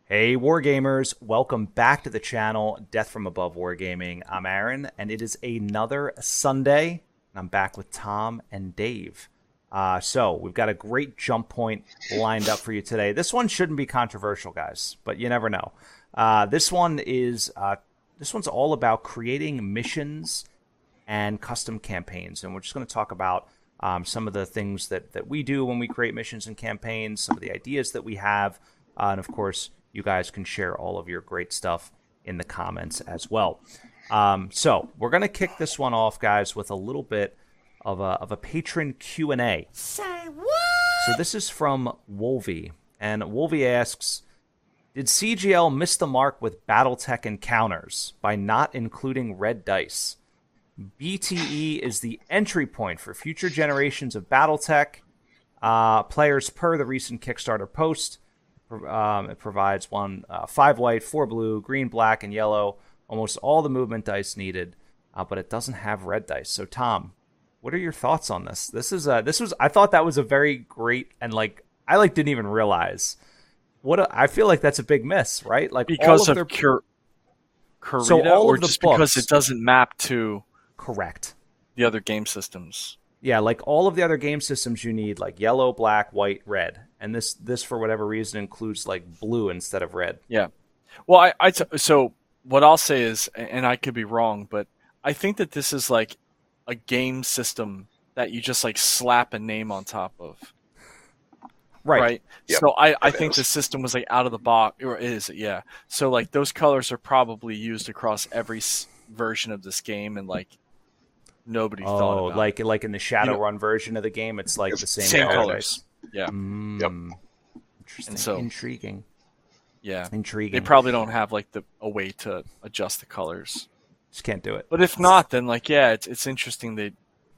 Hey Wargamers, welcome back to the channel, Death from Above Wargaming. I'm Aaron, and it is another Sunday, and I'm back with Tom and Dave. So we've got a great jump point lined up for you today. This one shouldn't be controversial, guys, but you never know. This one's all about creating missions and custom campaigns, and we're just going to talk about some of the things that we do when we create missions and campaigns, some of the ideas that we have, and of course, you guys can share all of your great stuff in the comments as well. So we're going to kick this one off, guys, with a little bit of a patron Q&A. Say what? So this is from Wolvie, and Wolvie asks, did CGL miss the mark with BattleTech encounters by not including red dice? BTE is the entry point for future generations of BattleTech players per the recent Kickstarter post. It provides 5 white, 4 blue, green, black, and yellow, almost all the movement dice needed, but it doesn't have red dice. So, Tom, what are your thoughts on this? I thought that was a very great, and I didn't even realize I feel like that's a big miss, right? Like because of Kurita, or just books, because it doesn't map to correct the other game systems. Yeah, like all of the other game systems you need, like yellow, black, white, red. And this for whatever reason includes like blue instead of red. Yeah. Well, so what I'll say is, and I could be wrong, but I think that this is like a game system that you just like slap a name on top of. Right. Yep. So I think the system was like out of the box, or is, yeah. So like those colors are probably used across every version of this game, and like nobody thought about like in the Shadowrun version of the game, it's like the same colors. Yeah. Yep. Interesting. And so, intriguing. Yeah. Intriguing. They probably don't have like a way to adjust the colors. Just can't do it. But if not, then like it's interesting that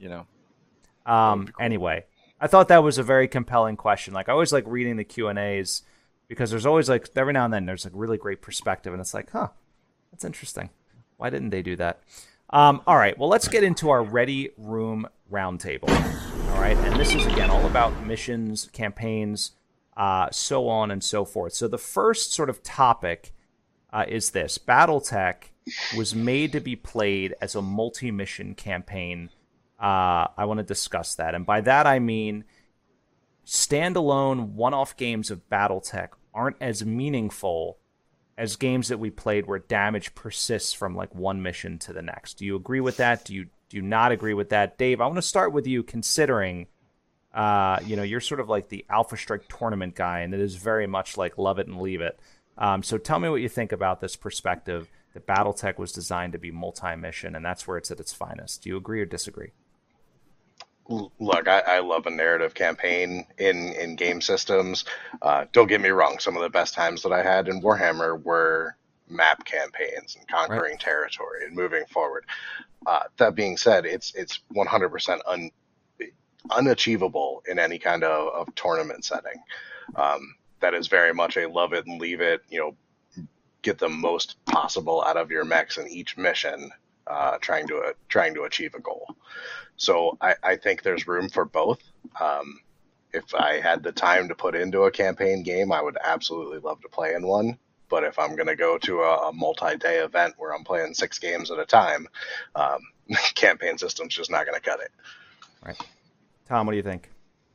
cool. Anyway, I thought that was a very compelling question. Like I always like reading the Q&As because there's always like every now and then there's like really great perspective, and it's like, that's interesting. Why didn't they do that? All right, well, let's get into our Ready Room Roundtable. All right, and this is, again, all about missions, campaigns, so on and so forth. So the first sort of topic is this. BattleTech was made to be played as a multi-mission campaign. I want to discuss that. And by that, I mean standalone one-off games of BattleTech aren't as meaningful as games that we played where damage persists from like one mission to the next. Do you agree with that? Do you not agree with that? Dave, I want to start with you, considering you're sort of like the Alpha Strike tournament guy, and it is very much like love it and leave it. So tell me what you think about this perspective that BattleTech was designed to be multi-mission, and that's where it's at its finest. Do you agree or disagree? Look, I love a narrative campaign in game systems. Don't get me wrong, some of the best times that I had in Warhammer were map campaigns and conquering territory and moving forward. That being said, it's 100% unachievable in any kind of tournament setting. That is very much a love it and leave it, get the most possible out of your mechs in each mission, trying to achieve a goal. So I think there's room for both. If I had the time to put into a campaign game, I would absolutely love to play in one. But if I'm going to go to a multi-day event where I'm playing 6 games at a time, campaign system's just not going to cut it. Right. Tom, what do you think?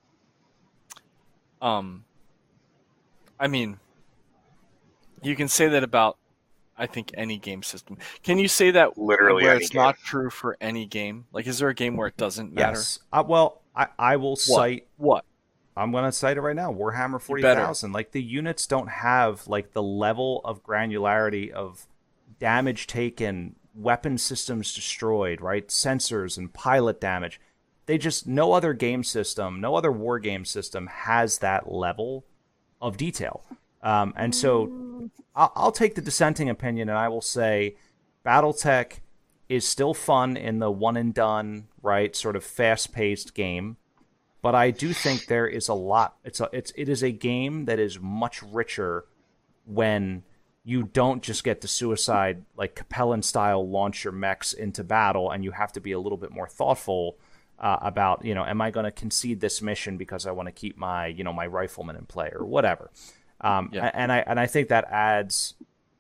I mean, you can say that about, I think, any game system. Can you say that literally where any it's game. not true for any game? Like, is there a game where it doesn't matter? Yes. I will cite... What? I'm going to cite it right now. Warhammer 40,000. Like, the units don't have, like, the level of granularity of damage taken, weapon systems destroyed, right? Sensors and pilot damage. No other game system, no other war game system has that level of detail. And so I'll take the dissenting opinion, and I will say BattleTech is still fun in the one and done, right, sort of fast-paced game. But I do think there is a lot. It is a game that is much richer when you don't just get to suicide, like Capellan style, launch your mechs into battle, and you have to be a little bit more thoughtful about, am I going to concede this mission because I want to keep my, my rifleman in play or whatever. Yeah. And I think that adds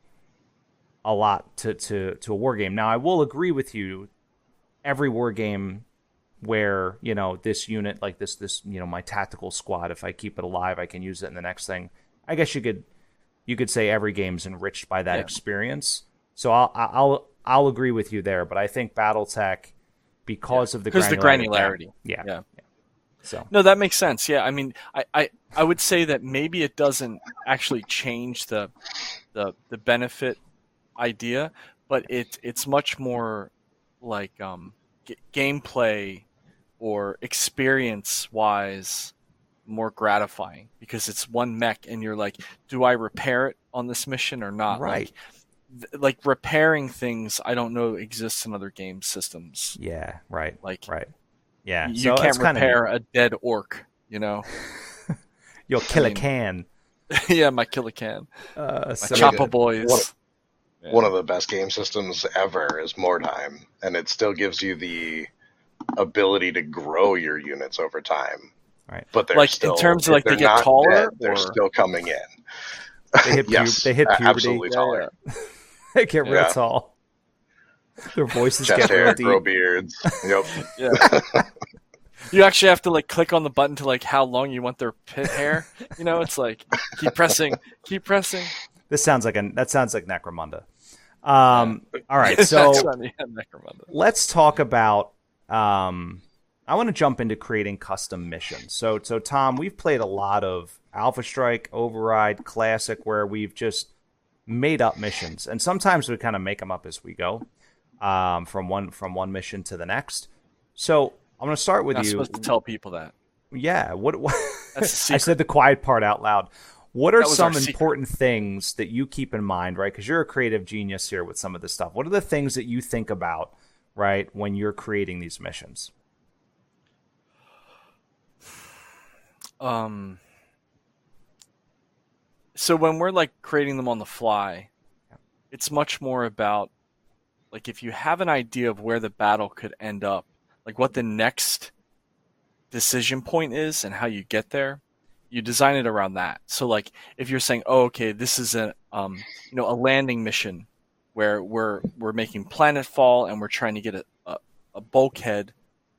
a lot to a war game. Now, I will agree with you. Every war game where this unit like this my tactical squad, if I keep it alive, I can use it in the next thing. I guess you could say every game's enriched by that experience. So I'll agree with you there. But I think BattleTech, because of the granularity. Yeah. So no, that makes sense. Yeah, I mean, I would say that maybe it doesn't actually change the benefit idea, but it's much more like gameplay or experience wise more gratifying, because it's one mech and you're like, do I repair it on this mission or not? Right. Like repairing things, I don't know exists in other game systems. Yeah, right. Right. Yeah. You can't repair a dead orc, You'll kill a can. Yeah, my kill a can. My So Choppa boys. One of the best game systems ever is Mordheim, and it still gives you the ability to grow your units over time. Right. But they're like still, in terms of like they get not taller, dead, they're or still coming in. They hit, yes, they hit puberty. absolutely taller. They get real tall. Their voices Chest get hair, real deep. grow beards. Yep. Yeah. You actually have to like click on the button to like how long you want their pit hair. It's like keep pressing. That sounds like Necromunda. All right, so let's talk about. I want to jump into creating custom missions. So Tom, we've played a lot of Alpha Strike, Override, Classic, where we've just made up missions, and sometimes we kind of make them up as we go, from one mission to the next. So I'm going to start with you. You're not supposed to tell people that. Yeah. What That's I said the quiet part out loud. What are some secret. important things that you keep in mind, right? Because you're a creative genius here with some of this stuff. What are the things that you think about, right, when you're creating these missions? So when we're like creating them on the fly, it's much more about like if you have an idea of where the battle could end up, like what the next decision point is and how you get there, you design it around that. So like if you're saying, oh, okay, this is a landing mission where we're making planetfall and we're trying to get a bulkhead,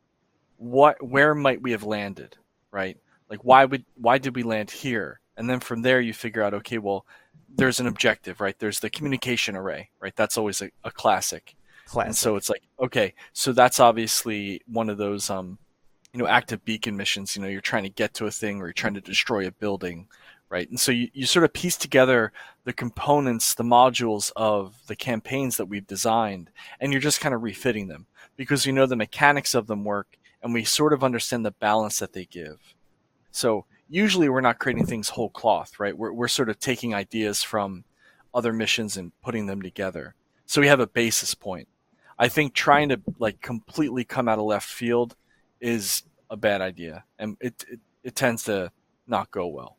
where might we have landed, right? Like why did we land here? And then from there you figure out, okay, well, there's an objective, right? There's the communication array, right? That's always a classic. And so it's like, okay, so that's obviously one of those active beacon missions. You're trying to get to a thing or you're trying to destroy a building, right? And so you sort of piece together the components, the modules of the campaigns that we've designed, and you're just kind of refitting them because the mechanics of them work and we sort of understand the balance that they give. So usually we're not creating things whole cloth, right? We're sort of taking ideas from other missions and putting them together. So we have a basis point. I think trying to like completely come out of left field is a bad idea, and it tends to not go well.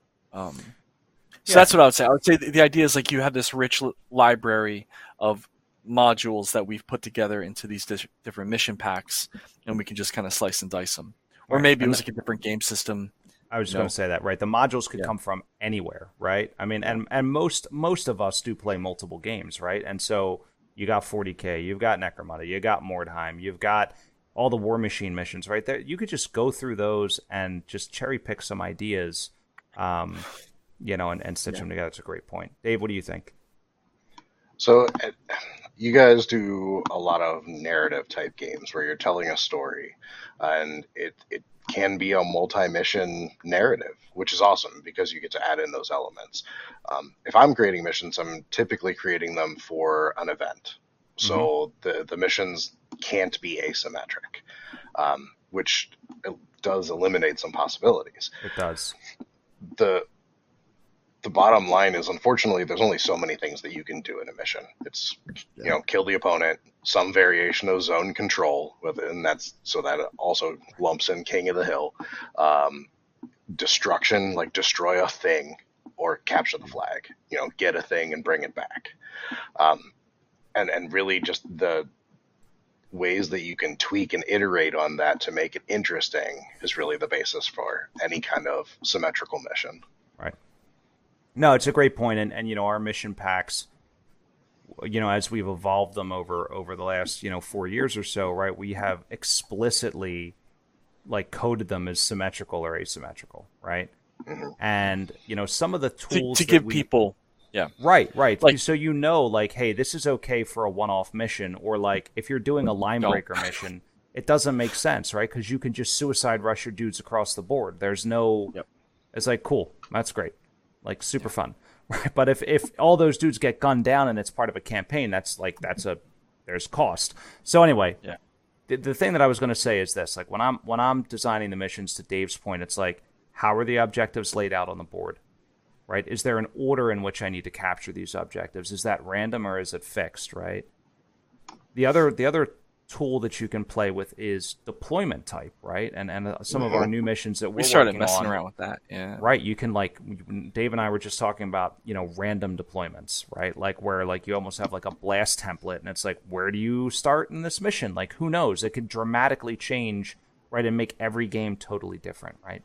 So that's what I would say. I would say the idea is like you have this rich library of modules that we've put together into these different mission packs, and we can just kind of slice and dice them. Or maybe it was like a different game system. I was just going to say that, right? The modules could come from anywhere, right? I mean, and most of us do play multiple games, right? And so you got 40K, you've got Necromunda, you got Mordheim, you've got all the War Machine missions, right? There, you could just go through those and just cherry pick some ideas, and stitch them together. It's a great point. Dave, what do you think? So you guys do a lot of narrative type games where you're telling a story, and it can be a multi-mission narrative, which is awesome because you get to add in those elements. If I'm creating missions, I'm typically creating them for an event. So the missions can't be asymmetric, which does eliminate some possibilities. It does. The bottom line is, unfortunately, there's only so many things that you can do in a mission. It's, kill the opponent, some variation of zone control, and that also lumps in King of the Hill. Destruction, like destroy a thing or capture the flag, get a thing and bring it back. And really just the ways that you can tweak and iterate on that to make it interesting is really the basis for any kind of symmetrical mission. Right. No, it's a great point, and our mission packs, as we've evolved them over the last 4 years or so, right? We have explicitly like coded them as symmetrical or asymmetrical, right? Mm-hmm. And some of the tools to give people, yeah, right. Like- So like, hey, this is okay for a one-off mission, or like if you're doing a line breaker mission, it doesn't make sense, right? Because you can just suicide rush your dudes across the board. There's no, Yep. It's like cool, that's great, like super fun, right? But if all those dudes get gunned down and it's part of a campaign, there's cost. So anyway, Yeah. The thing that I was going to say is this: like when I'm designing the missions, to Dave's point, it's like, how are the objectives laid out on the board, right? Is there an order in which I need to capture these objectives? Is that random or is it fixed, right? The other tool that you can play with is deployment type, right? And some of our new missions that we started working messing on, around with that. Yeah. right? You can Dave and I were just talking about random deployments, right? Like where like you almost have like a blast template, and it's like, where do you start in this mission? Like who knows? It could dramatically change, right, and make every game totally different, right?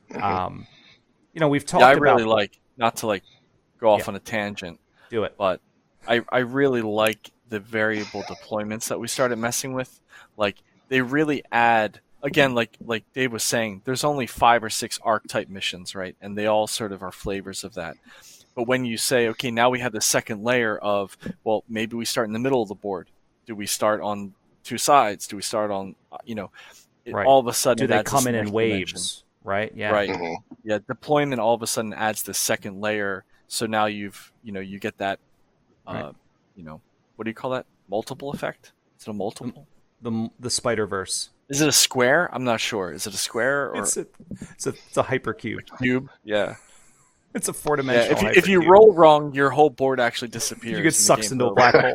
We've talked Yeah, I about really like, not to like go off Yeah. on a tangent, do it. but I really like the variable deployments that we started messing with. Like they really add, again, like Dave was saying, there's only 5 or 6 archetype missions, right? And they all sort of are flavors of that. But when you say, okay, now we have the second layer of, well, maybe we start in the middle of the board. Do we start on 2 sides? Do we start on, Right. all of a sudden Do it they adds come this in next waves, dimension. right? Yeah. Right. Mhm. Yeah, deployment all of a sudden adds the second layer. So now you get that, Right. what do you call that? Multiple effect? Is it a multiple? The Spider-Verse. Is it a square? I'm not sure. Is it a square or It's a hypercube. cube? Yeah. It's a Yeah. four-dimensional If you hypercube. roll wrong, your whole board actually disappears. you and get the sucked game's into a over. black hole.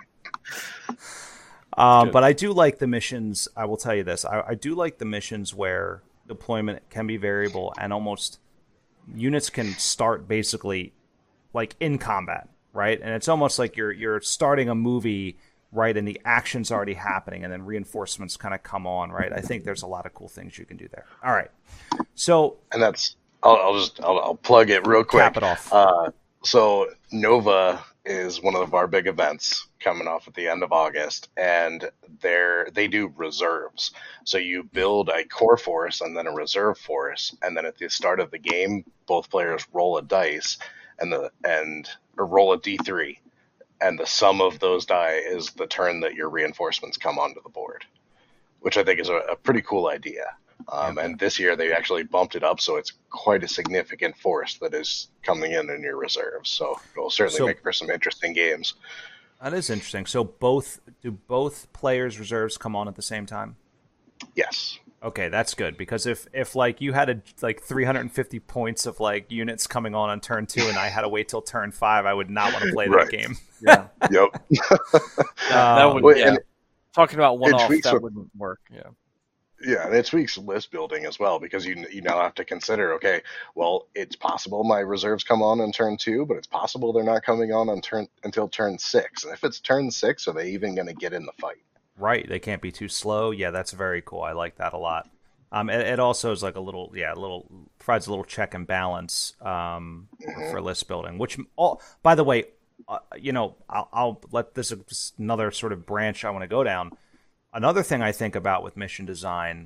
Good. But I do like the missions. I will tell you this. I do like the missions where deployment can be variable and almost units can start basically like in combat, right? And it's almost like you're starting a movie, right? And the action's already happening, and then reinforcements kind of come on, right? I think there's a lot of cool things you can do there. All right, so And that's I'll plug it real quick. cap it off. So Nova is one of our big events coming off at the end of August, and they do reserves. So you build a core force and then a reserve force, and then at the start of the game, both players roll a dice or roll a d3, and the sum of those die is the turn that your reinforcements come onto the board, which I think is a pretty cool idea. And this year they actually bumped it up, so it's quite a significant force that is coming in your reserves. So it'll certainly make for some interesting games. That is interesting. So do both players' reserves come on at the same time? Yes. Okay, that's good, because if like you had 350 points of like units coming on turn 2 and I had to wait till turn 5, I would not want to play that Right. game. Yeah. Yep. That would, Wait, yeah. and Talking about one-off, tweaks that what- wouldn't work. Yeah. Yeah, and it tweaks list building as well, because you now have to consider, okay, well, it's possible my reserves come on turn 2, but it's possible they're not coming on until turn 6. And if it's turn 6, are they even going to get in the fight? Right, they can't be too slow. Yeah, that's very cool. I like that a lot. It also is like provides a little check and balance for list building. Which, by the way, I'll let this is another sort of branch I want to go down. Another thing I think about with mission design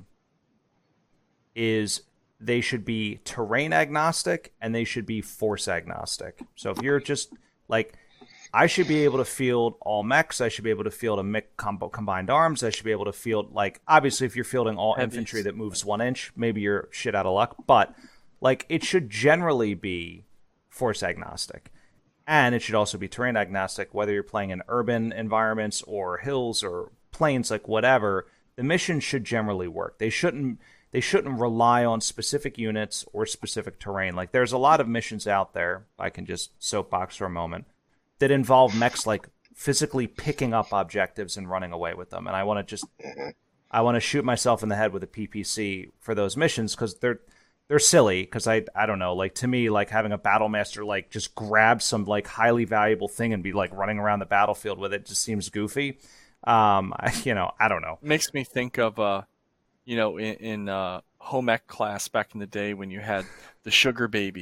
is they should be terrain agnostic and they should be force agnostic. So if you're just like, I should be able to field all mechs, I should be able to field a mech combined arms, I should be able to field, like, obviously if you're fielding all Heavies. infantry that moves 1 inch, maybe you're shit out of luck, but like it should generally be force agnostic. And it should also be terrain agnostic, whether you're playing in urban environments or hills or plains, like whatever. The mission should generally work. They shouldn't rely on specific units or specific terrain. Like there's a lot of missions out there, I can just soapbox for a moment, that involve mechs like physically picking up objectives and running away with them. And I want to shoot myself in the head with a PPC for those missions, because they're silly, because I don't know, like to me, like having a battle master like just grab some like highly valuable thing and be like running around the battlefield with it just seems goofy. I don't know. Makes me think of in home ec class back in the day when you had the sugar baby,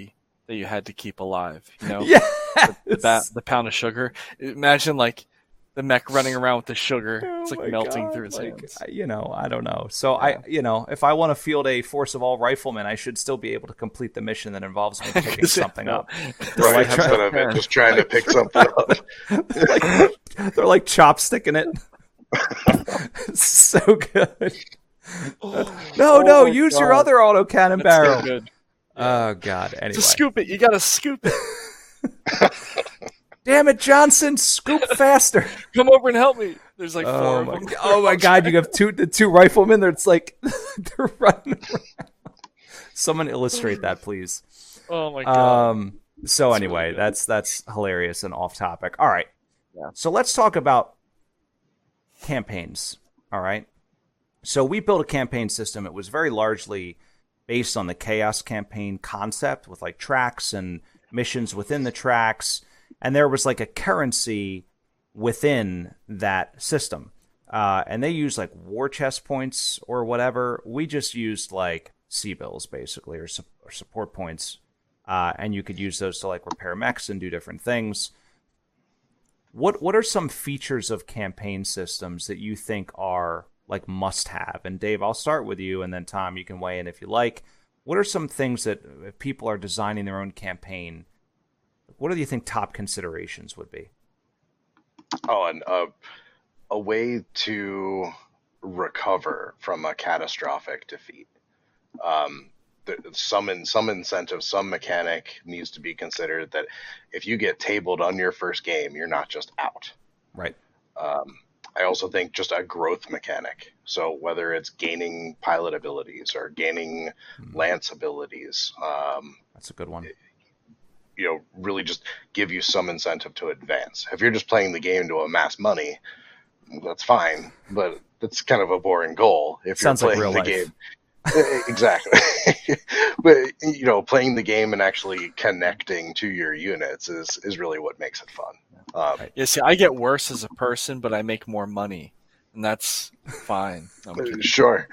that you had to keep alive. Yes. The pound of sugar. Imagine like the mech running around with the sugar. It's like melting through his hands. I don't know. So if I want to field a force of all riflemen, I should still be able to complete the mission that involves me picking something up. Right, instead of it just trying to pick something up. They're like chopsticking it. So good. No, use your other autocannon barrel. So good. Oh God. Anyway, to scoop it, you gotta scoop it. Damn it, Johnson! Scoop faster. Come over and help me. There's like four of them. Oh my God! You have the two riflemen. It's like they're running around. Someone illustrate that, please. Oh my God. So anyway, really that's hilarious and off topic. All right. Yeah. So let's talk about campaigns. All right. So we built a campaign system. It was very largely based on the Chaos campaign concept with like tracks and missions within the tracks. And there was like a currency within that system. And they used like war chest points or whatever. We just used like C-bills basically, or support points. And you could use those to like repair mechs and do different things. What are some features of campaign systems that you think are like must have? And Dave, I'll start with you, and then Tom, you can weigh in if you like. What are some things that if people are designing their own campaign, what do you think top considerations would be? Oh, and a way to recover from a catastrophic defeat. Some incentive, some mechanic needs to be considered that if you get tabled on your first game, you're not just out. Right. I also think just a growth mechanic. So whether it's gaining pilot abilities or gaining lance abilities, that's a good one. Really just give you some incentive to advance. If you're just playing the game to amass money, that's fine, but that's kind of a boring goal. If Sounds you're playing like real the life. Game, exactly. But playing the game and actually connecting to your units is really what makes it fun. Yeah, see, I get worse as a person, but I make more money, and that's fine. Sure.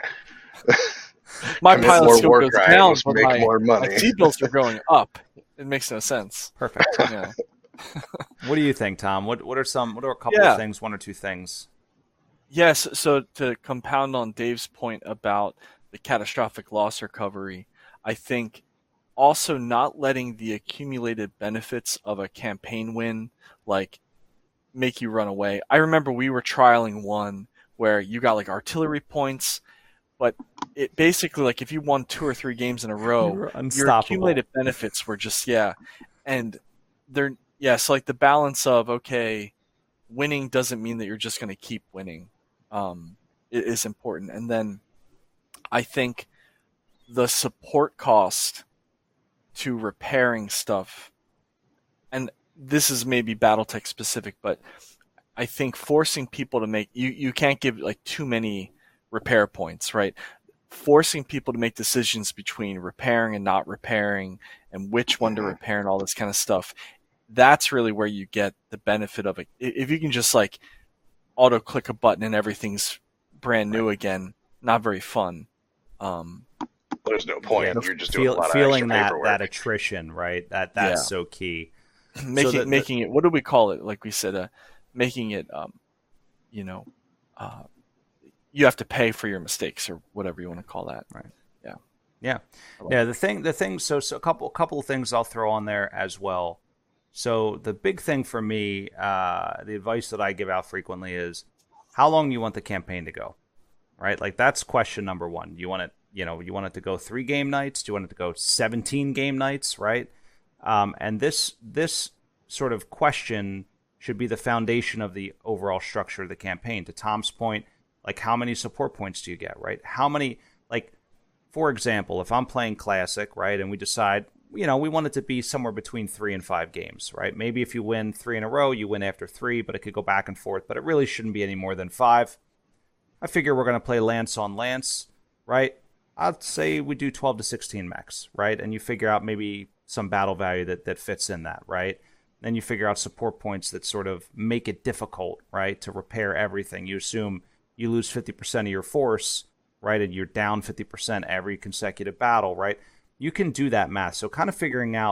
My pilot skill goes down, but make more money. My C-bills are going up. It makes no sense. Perfect. Yeah. What do you think, Tom? What are a couple of things, one or two things? Yes, so to compound on Dave's point about the catastrophic loss recovery, I think also not letting the accumulated benefits of a campaign win like make you run away. I remember we were trialing one where you got like artillery points, but it basically like if you won 2 or 3 games in a row, your accumulated benefits were just and they're so like the balance of winning doesn't mean that you're just going to keep winning. It is important. And then I think the support cost to repairing stuff, and this is maybe BattleTech specific, but I think forcing people to make you can't give like too many repair points, right? Forcing people to make decisions between repairing and not repairing and which one to repair and all this kind of stuff. That's really where you get the benefit of it. If you can just like auto click a button and everything's brand new again, not very fun. There's no point. You're just doing a lot of feeling extra paperwork. that attrition, right? That's so key. Making it. What do we call it? Like we said, making it. You have to pay for your mistakes or whatever you want to call that. Right. Yeah. Yeah. The thing. So a couple of things I'll throw on there as well. So the big thing for me, the advice that I give out frequently is how long you want the campaign to go, right? Like that's question number one. You want it to go 3 game nights? Do you want it to go 17 game nights, right? And this sort of question should be the foundation of the overall structure of the campaign. To Tom's point, like how many support points do you get, right? How many, like, for example, if I'm playing Classic, right, and we decide, we want it to be somewhere between 3 and 5 games, right? Maybe if you win 3 in a row, you win after 3, but it could go back and forth, but it really shouldn't be any more than 5. I figure we're going to play Lance on Lance, right? I'd say we do 12 to 16 mechs, right? And you figure out maybe some battle value that fits in that, right? Then you figure out support points that sort of make it difficult, right, to repair everything. You assume you lose 50% of your force, right, and you're down 50% every consecutive battle, right? You can do that math. So kind of figuring out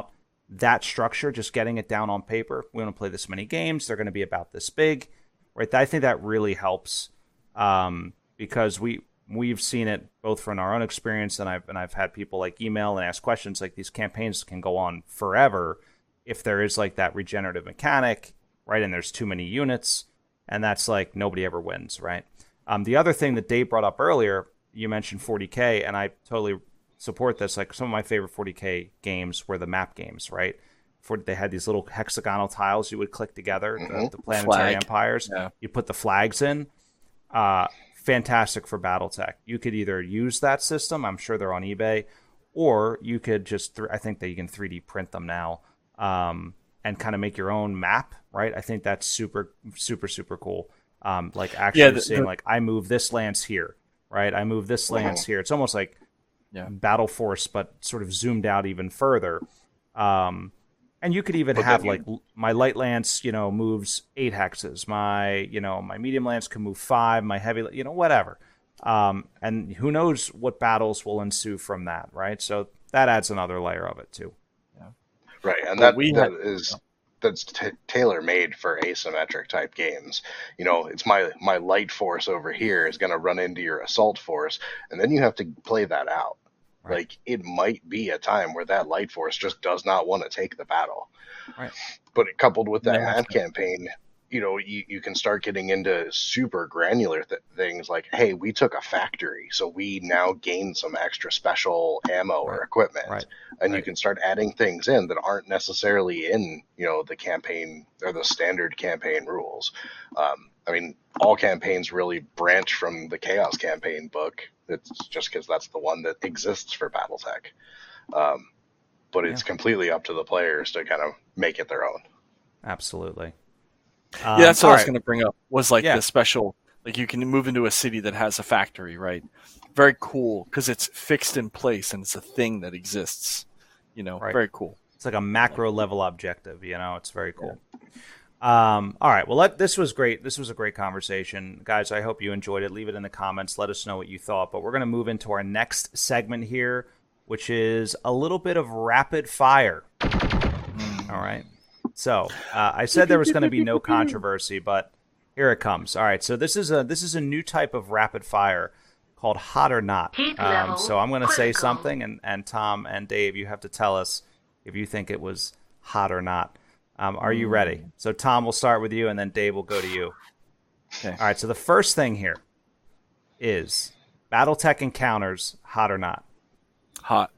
that structure, just getting it down on paper. We want to play this many games. They're going to be about this big, right? I think that really helps because we've seen it both from our own experience, and I've had people like email and ask questions. Like, these campaigns can go on forever if there is like that regenerative mechanic, right? And there's too many units, and that's like nobody ever wins, right? The other thing that Dave brought up earlier, you mentioned 40K, and I totally support this. Like, some of my favorite 40K games were the map games, right? They had these little hexagonal tiles you would click together, the planetary empires. Yeah. You put the flags in. Fantastic for BattleTech. You could either use that system, I'm sure they're on eBay, or you could just, I think that you can 3D print them now, and kind of make your own map, right? I think that's super, super, super cool. Like actually saying, like, I move this lance here, right? I move this lance here. It's almost like Battle Force, but sort of zoomed out even further. And you could even have like my light lance, moves 8 hexes. My medium lance can move 5. My heavy, whatever. And who knows what battles will ensue from that, right? So that adds another layer of it too. Yeah. Right, and that's tailor made for asymmetric type games. It's my light force over here is going to run into your assault force, and then you have to play that out. Right. Like, it might be a time where that light force just does not want to take the battle. Right. But coupled with that map campaign, you can start getting into super granular things like, hey, we took a factory, so we now gain some extra special ammo or equipment. Right. And you can start adding things in that aren't necessarily in, the campaign or the standard campaign rules. All campaigns really branch from the Chaos campaign book. It's just because that's the one that exists for BattleTech. But it's completely up to the players to kind of make it their own. Absolutely. That's what I was going to bring up, was like the special, like, you can move into a city that has a factory, right? Very cool, because it's fixed in place and it's a thing that exists. Very cool. It's like a macro level objective, it's very cool. All right. Well, this was great. This was a great conversation. Guys, I hope you enjoyed it. Leave it in the comments. Let us know what you thought. But we're going to move into our next segment here, which is a little bit of rapid fire. All right. So I said there was going to be no controversy, but here it comes. All right. So this is a new type of rapid fire called Hot or Not. So I'm going to say something, and Tom and Dave, you have to tell us if you think it was hot or not. Are you ready? So, Tom, we'll start with you, and then Dave will go to you. Okay. All right, so the first thing here is BattleTech encounters, hot or not? Hot.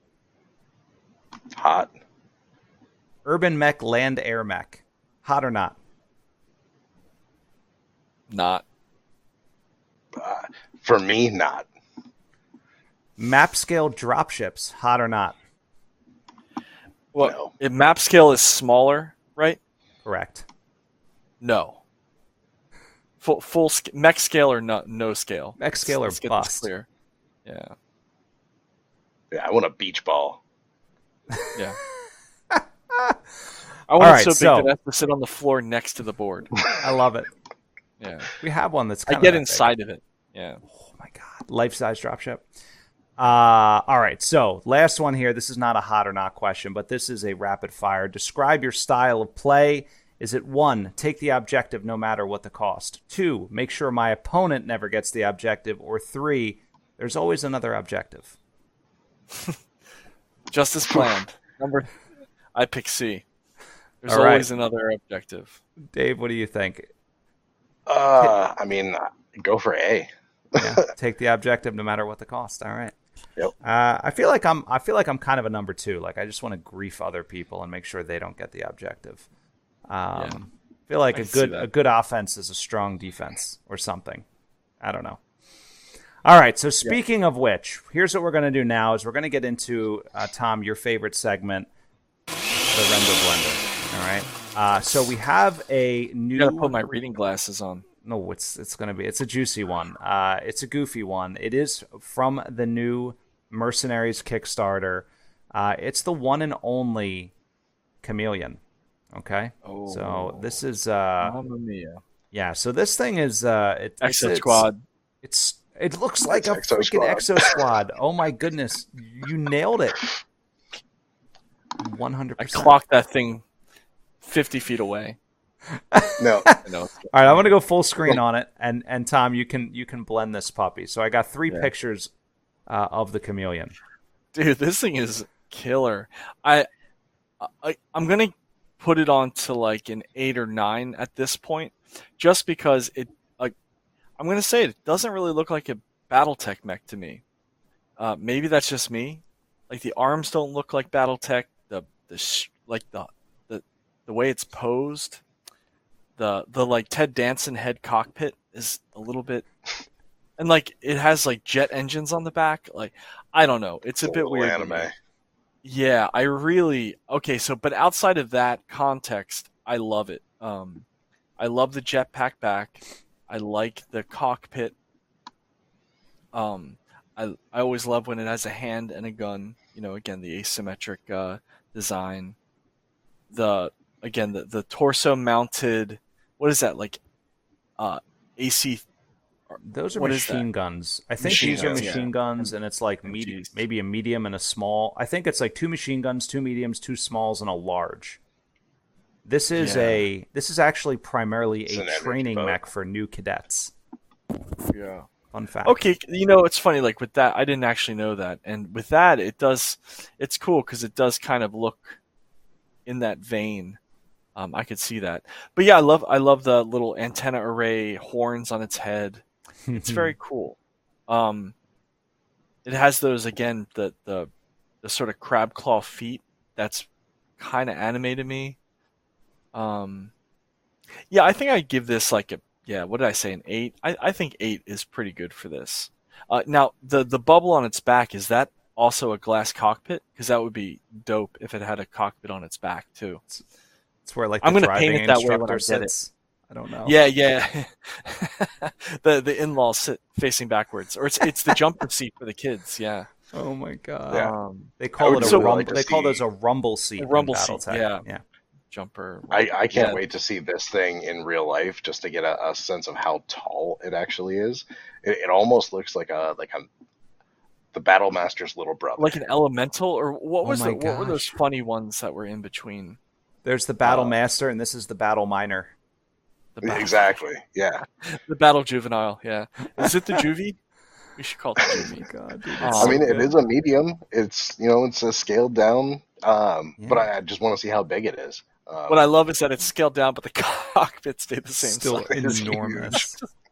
Hot. Urban Mech Land Air Mech, hot or not? Not. For me, not. Map scale dropships, hot or not? Well, if map scale is smaller, right? Correct. No. Full mech scale or no scale? Mech scale or bust. Clear. Yeah. Yeah, I want a beach ball. Yeah. I want it so big that I have to sit on the floor next to the board. I love it. Yeah. We have one that's I get inside of it. Yeah. Oh my God. Life-size dropship. All right, so last one here. This is not a hot or not question, but this is a rapid fire. Describe your style of play. Is it 1, take the objective no matter what the cost? 2, make sure my opponent never gets the objective? Or 3, there's always another objective? Just as planned. I pick C. There's always another objective. Dave, what do you think? Go for A. Yeah, take the objective no matter what the cost. All right. Yep. I feel like I'm kind of a number 2. Like, I just want to grief other people and make sure they don't get the objective. I feel like a good offense is a strong defense or something. I don't know. All right. So speaking of which, here's what we're going to do now: is we're going to get into Tom, your favorite segment, the render blender. All right. So we have a new. You got to put my reading glasses on. No, it's a juicy one. It's a goofy one. It is from the new Mercenaries Kickstarter. It's the one and only Chameleon. Okay. Oh. So this is Mamma mia. Yeah. So this thing is Exo Squad. It looks like a freaking Exo Squad. Oh my goodness, you nailed it. 100%. I clocked that thing 50 feet away. No, I know. All right, I'm gonna go full screen on it, and Tom, you can blend this puppy. So I got 3 pictures of the chameleon. Dude, this thing is killer. I'm gonna put it on to like an 8 or 9 at this point, just because it. Like, I'm gonna say it doesn't really look like a BattleTech mech to me. Maybe that's just me. Like the arms don't look like BattleTech. The way it's posed. The like Ted Danson head cockpit is a little bit, and like it has like jet engines on the back. Like I don't know, it's a bit weird. Anime. Yeah, I really so. But outside of that context, I love it. I love the jetpack back. I like the cockpit. I always love when it has a hand and a gun. You know, again the asymmetric design. The torso mounted. What is that like? AC. Those are what machine guns. I think Machine these are guns, machine guns, and it's like maybe a medium and a small. I think it's like 2 machine guns, 2 mediums, 2 smalls, and a large. This is actually primarily It's a an energy training boat. mech for new cadets. Yeah. Fun fact. Okay, you know it's funny. Like with that, I didn't actually know that, and with that, it's cool because it does kind of look in that vein. I could see that, but yeah, I love the little antenna array horns on its head. It's very cool. It has those again, the sort of crab claw feet. That's kind of animated me. Yeah, I think I'd give this like what did I say, an 8? I think 8 is pretty good for this. Now the bubble on its back, is that also a glass cockpit? Because that would be dope if it had a cockpit on its back too. It's where like I'm the gonna paint driving it that way when instructor I get it. sits. I don't know. Yeah. the in-laws sit facing backwards, or it's the jumper seat for the kids. Yeah. Oh my god. Yeah. They call it a really rumble. like to they call see- those a rumble seat. A rumble in seat, BattleTech. yeah. Jumper. I can't Yeah. wait to see this thing in real life just to get a sense of how tall it actually is. It almost looks like the Battle Master's little brother. Like an elemental, or what was my what were those gosh. funny ones that were in between? There's the Battle Master, and this is the Battle Miner. The battle, Exactly. Yeah. the battle juvenile. Yeah, is it the juvie? We should call it the juvie. God, dude, Oh, I mean, good. it is a medium. It's it's a scaled down. But I just want to see how big it is. What I love is that it's scaled down, but the cockpit stayed the same Still size. It's enormous.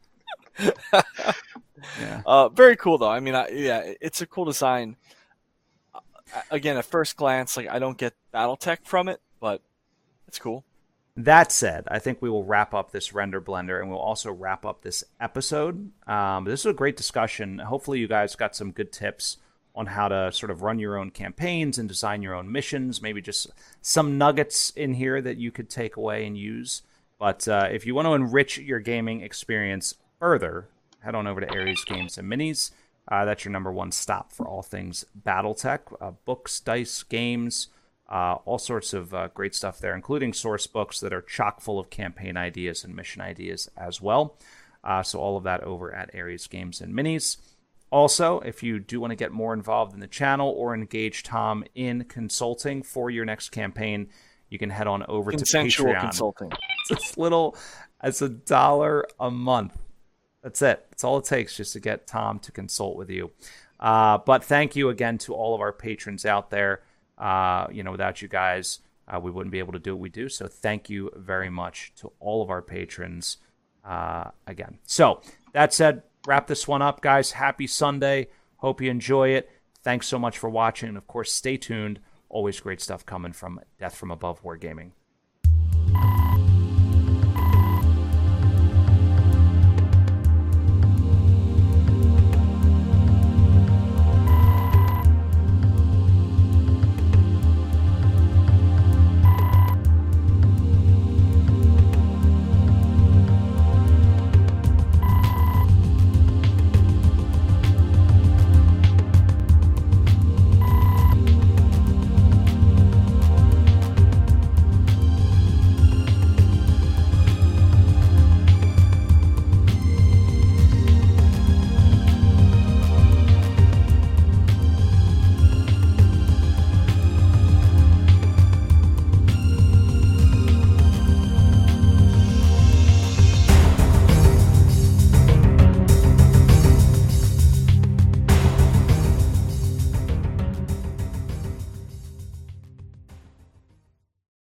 Yeah. Very cool though. I mean, it's a cool design. Again, at first glance, like I don't get BattleTech from it, but it's cool. That said, I think we will wrap up this render blender, and we'll also wrap up this episode. This was a great discussion. Hopefully you guys got some good tips on how to sort of run your own campaigns and design your own missions, maybe just some nuggets in here that you could take away and use. But if you want to enrich your gaming experience further, head on over to Ares Games and Minis. That's your number one stop for all things BattleTech, books, dice, games, all sorts of great stuff there, including source books that are chock full of campaign ideas and mission ideas as well. So all of that over at Ares Games and Minis. Also, if you do want to get more involved in the channel or engage Tom in consulting for your next campaign, you can head on over Consensual to Patreon. consulting. It's as little as $1 a month. That's it. That's all it takes just to get Tom to consult with you. But thank you again to all of our patrons out there. Without you guys, we wouldn't be able to do what we do. So thank you very much to all of our patrons again. So that said, wrap this one up, guys. Happy Sunday. Hope you enjoy it. Thanks so much for watching. And of course, stay tuned. Always great stuff coming from Death from Above Wargaming.